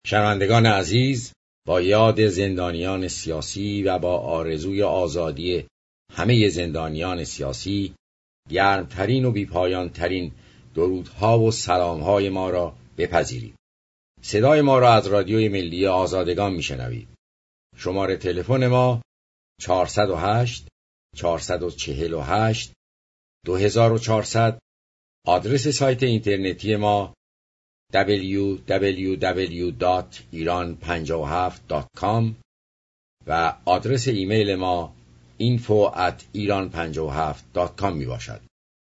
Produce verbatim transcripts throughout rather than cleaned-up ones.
شنوندگان عزیز، با یاد زندانیان سیاسی و با آرزوی آزادی همه زندانیان سیاسی، گرمترین و بیپایانترین درودها و سلامهای ما را بپذیرید. صدای ما را از رادیوی ملی آزادگان میشنوید. شماره تلفن ما چهارصد و هشت چهارصد و چهل و هشت دو هزار و چهارصد. آدرس سایت اینترنتی ما دبلیو دبلیو دبلیو دات ایران پنجاه و هفت دات کام و آدرس ایمیل ما اینفو ات ایران پنجاه و هفت دات کام می باشد.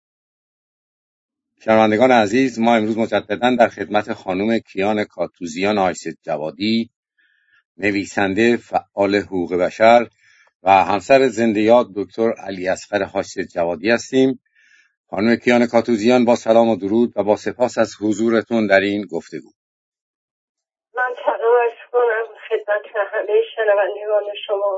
شنوندگان عزیز، ما امروز مجددا در خدمت خانم کیان کاتوزیان آیست جوادی، نویسنده، فعال حقوق بشر و همسر زنده یاد دکتر علی اصغر آیست جوادی هستیم. خانم کیان کاتوزیان، با سلام و درود و با سپاس از حضورتون در این گفتگو. من سلام عرض کنم خدمت همه شنوندگان شما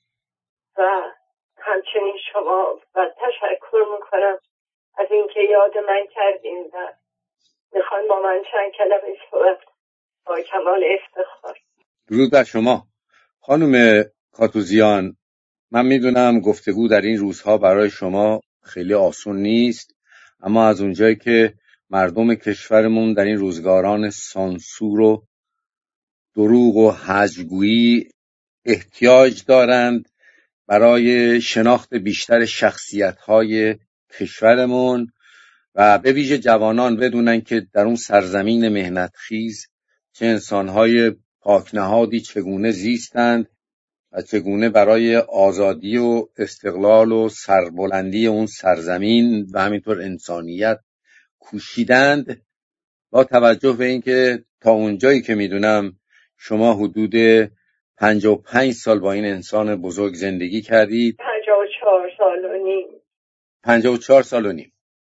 و همچنین شما و تشکر میکنم از اینکه یاد من کردین و میخوان با من چند کلمه صحبت با کمال افتخار. درود بر شما. خانم کاتوزیان، من میدونم گفتگو در این روزها برای شما خیلی آسون نیست، اما از اونجایی که مردم کشورمون در این روزگاران سانسور و دروغ و هجوگویی احتیاج دارند برای شناخت بیشتر شخصیت‌های کشورمون و به ویژه جوانان بدونن که در اون سرزمین مهنتخیز چه انسان‌های پاکنهادی چگونه زیستند و چگونه برای آزادی و استقلال و سربلندی اون سرزمین و همینطور انسانیت کوشیدند، با توجه به اینکه تا اونجایی که میدونم شما حدود پنجاه و پنج سال با این انسان بزرگ زندگی کردید. پنجاه و چهار سال و نیم. پنجاه و چهار سال و نیم.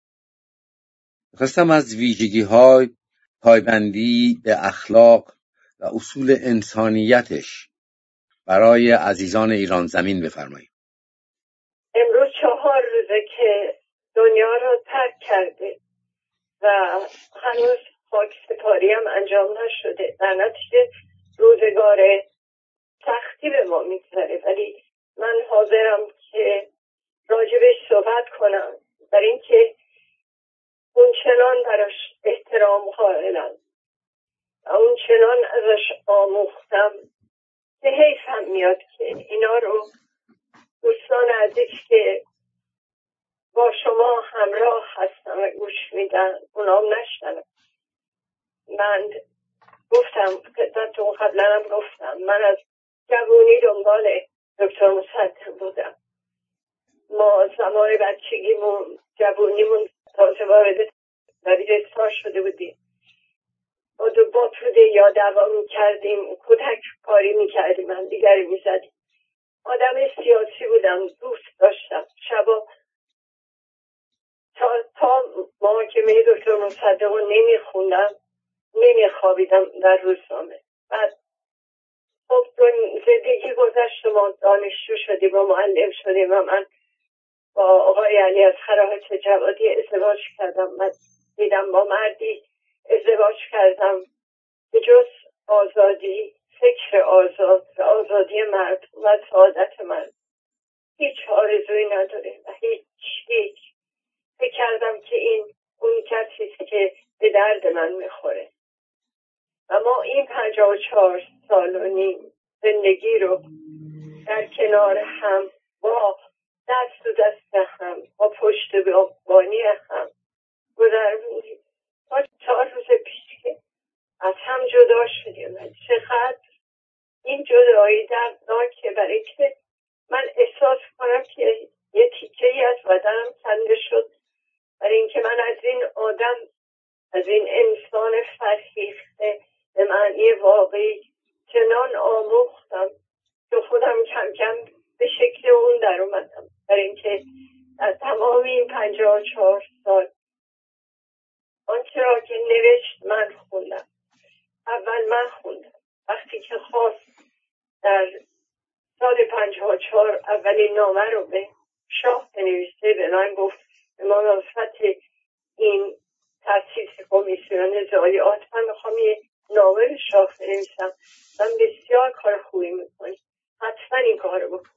خواستم از ویژگی‌های پایبندی به اخلاق و اصول انسانیتش برای عزیزان ایران زمین بفرمایید. امروز چهار روزه که دنیا رو ترک کرده و هنوز خاک سپاری هم انجام نشده. در نتیجه روزگار سختی به ما میگذره، ولی من حاضرم که راجبش صحبت کنم، در این که اون چنان براش احترام قائلم و اون چنان ازش آموختم که حیفم میاد که اینا رو دوستان عزیز که با شما همراه هستم و گوش میدن اونام نشنم. من گفتم خدمتتون، قبلا هم گفتم، من از جوونی دنبال دکتر مصدق بودم. ما زمان بچگیمون جوونیمون تازه وارد دبیرستان شده بودیم. با دو باتوده یا دعوا میکردیم، کتک کاری میکردیم، هم دیگری میزدیم. آدم سیاسی بودم، دوست داشتم. شبا تا, تا محاکمه دکتر مصدق رو نمیخوندم نمیخوابیدم در روزنامه. بعد خب زندگی گذشت، ما دانشجو شدیم و معلم شدیم و من با آقای علی اصغر آیست جوادی ازدواج کردم و دیدم با مردی ازدواج کردم به جز آزادی، فکر آزاد و آزادی مرد و سعادت من هیچ آرزویی نداره و هیچ هیچ فکر کردم که این اون کسیست که به درد من میخوره. و ما این پنجاه و چهار سال و نیم زندگی رو در کنار هم با دست و دست هم با پشت به بانی هم گذروندیم. تا چهار روز پیش که از هم جدا شدیم. چقدر این جدایی دردناکه، برای که من احساس کنم که یه تیکه ای از بدنم کنده شد، برای اینکه من از این آدم، از این انسان فرهیخته به معنی واقعی چنان آموختم که خودم کم کم به شکل اون در اومدم. برای اینکه در تمام این پنجاه و چهار سال آنچه را که نوشت من خوندم. اول من خوندم وقتی که خواست در سال پنجاه و چهار اولین نامه رو به شاه بنویسه، به من گفت به مناسبت این تأسیس کمیسیون ضایعات من میخوام یه نامه نامه شاه بنویسم من بسیار کار خوبی میکنی، حتما این کار بکن.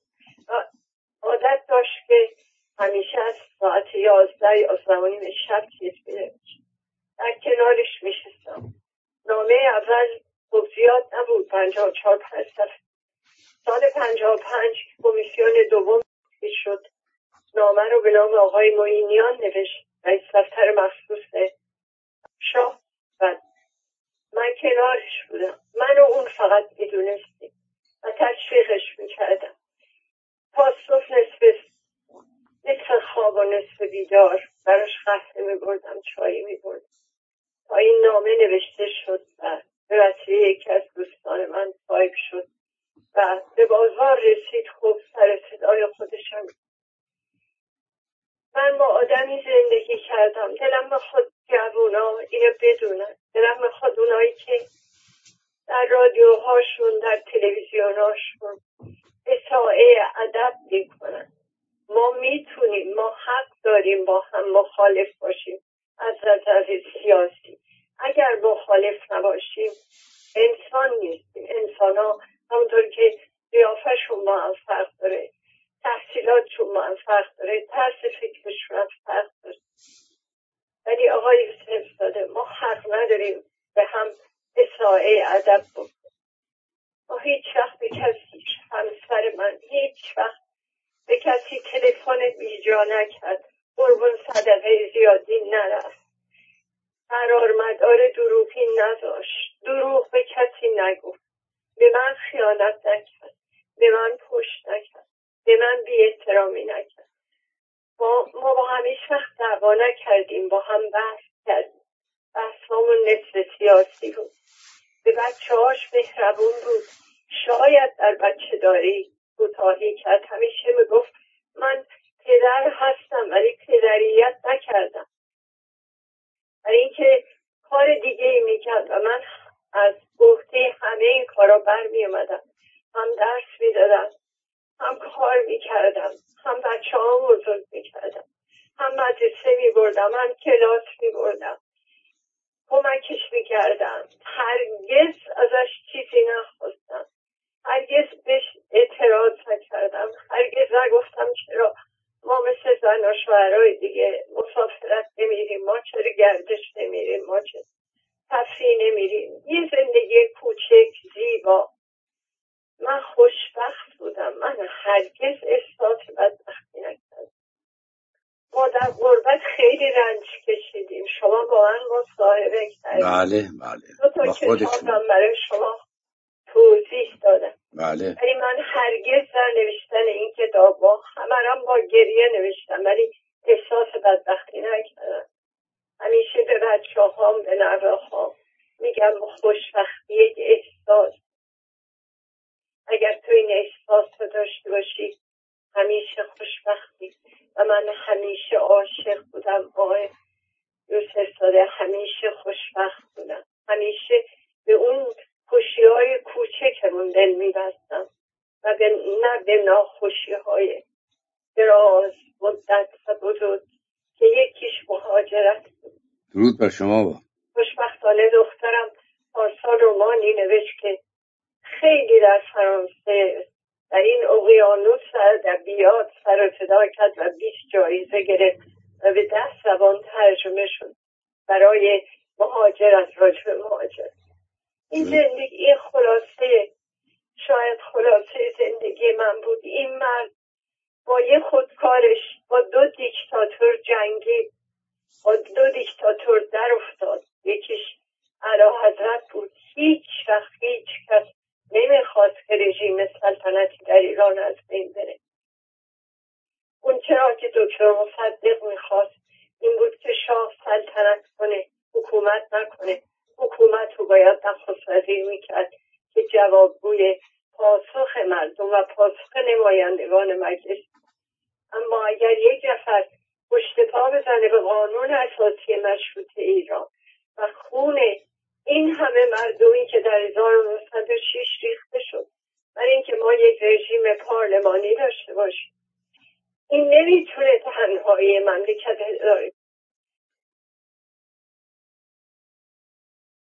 عادت داشت که همیشه از ساعت یازده یا زمانی شب چیز بنویسم. در کنارش میشستم. نامه اول خوب زیاد نبود، پنجاه و چهار پنج صفحه. سال پنجاه و پنج کمیسیون دوم شد، نامه رو به نام آقای معینیان نوشت، رئیس دفتر مخصوص شاه. و من کنارش بودم، من و اون فقط میدونستیم و تشویقش میکردم. پاسخ نصف نصف خواب و نصف بیدار براش قهوه میبردم، چایی میبردم تا این نامه نوشته شد و به وسیله یکی از دوستان من تایپ شد و به بازار رسید. خوب سر صدای خودشم. من با آدمی زندگی کردم، دلم میخواد جوونا اینو بدونن، دلم میخواد اونایی که در رادیوهاشون در تلویزیوناشون اساءه ادب میکنن. ما میتونیم، ما حق داریم با هم مخالف باشیم از نظر سیاسی. اگر مخالف نباشیم انسان نیستیم. انسان ها همونطور که قیافه‌شون با هم فرق داره، تحصیلاتشون با هم فرق داره، طرز فکرشون هم فرق داره. ولی آقای یوسف زاده ما حق نداریم به هم اساءه ادب بکنیم. ما هیچ وقت به کسی، همسر من هیچ وقت به کسی تلفن بیجا نکرد، قربون صدقه زیادی نرفت، قرار مدار دروغی نداشت، دروغ به کسی نگفت، به من خیانت نکرد، به من پشت نکرد، به من بی احترامی نکرد. ما, ما با هم هیچ وقت دعوا نکردیم، با هم بحث کردیم. بحثامون نصف سیاسی بود. به بچه هاش مهربون بود. شاید در بچه داری کوتاهی کرد. همیشه میگفت من پدر هستم ولی پدریت نکردم. برای اینکه کار دیگه ای میکرد و من از عهده همه این کارا برمی اومدم. هم درس میدادم، هم کار میکردم، هم بچه ها بزرگ میکردم، هم مدرسه میبردم، هم کلاس میبردم، کمکش میکردم. هرگز ازش چیزی نخواستم، هرگز بهش اعتراض نکردم، هرگز نگفتم چرا ما مثل زن و شوهرای دیگه مسافرت نمیریم، ما چرا گردش نمیریم، ما چرا تفریح نمیریم. یه زندگی کوچک زیبا. من خوشبخت بودم. من هرگز احساس بدبختی نکردم. ما در غربت خیلی رنج کشیدیم. شما با من مصاحبه کردیم. بله بله. دو تا کتابم برای شما توضیح دادم. بله. ولی من هرگز در نوشتن این کتاب با همرم با گریه نوشتم ولی احساس بدبختی نکردم. همیشه به بچه هام، به نوه هام میگم خوشبختی یک احساس. اگر تو این احساس رو داشته باشی همیشه خوشبختی. و من همیشه عاشق بودم آقای یوسف زاده، همیشه خوشبخت بودم، همیشه به اون خوشی های کوچکمون دل میبستم و به نه به ناخوشی های دراز مدت و بزرگ که یکیش مهاجرت بود. درود بر شما با. خوشبختانه دخترم پارسال رمانی نوشت که خیلی در فرانسه در این اقیانوس ادبیات سر و صدا کرد و بیست جایزه گرفت و به ده زبان ترجمه شد برای مهاجرت، راجع مهاجرت. این زندگی، این خلاصه، شاید خلاصه زندگی من بود. این مرد با یه خودکارش با دو دیکتاتور جنگی، با دو دیکتاتور در افتاد. یکیش اعلیحضرت بود. هیچ وقت هیچ کس نمیخواست که رژیم سلطنتی در ایران از بین بره. اون چرا که دکتر مصدق میخواست این بود که شاه سلطنت کنه، حکومت نکنه. حکومت رو باید نخست وزیر میکرد که جوابگوی پاسخ مردم و پاسخ نمایندگان مجلس. اما اگر یک نفر پشت پا بزنه به قانون اساسی مشروطه ایران و خون این همه مردمی که در هزار و نهصد و شش ریخته شد برای اینکه ما یک رژیم پارلمانی داشته باشیم، این نمیتونه تنهایی مملکت اداره.